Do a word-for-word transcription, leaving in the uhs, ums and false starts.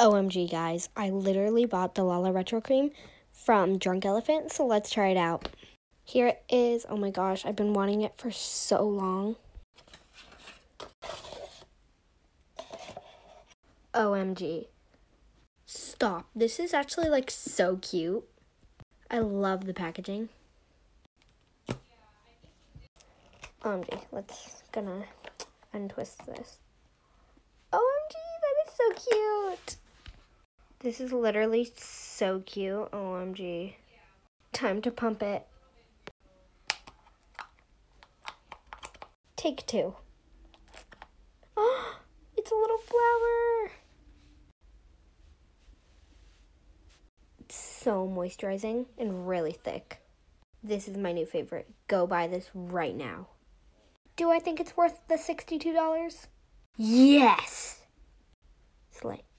O M G, guys, I literally bought the Lala Retro Cream from Drunk Elephant, so let's try it out. Here it is. Oh my gosh, I've been wanting it for so long. O M G. Stop. This is actually like so cute. I love the packaging. O M G, let's gonna untwist this. O M G, that is so cute. This is literally so cute. O M G. Time to pump it. Take two. Oh, it's a little flower. It's so moisturizing and really thick. This is my new favorite. Go buy this right now. Do I think it's worth the sixty-two dollars? Yes! Slay.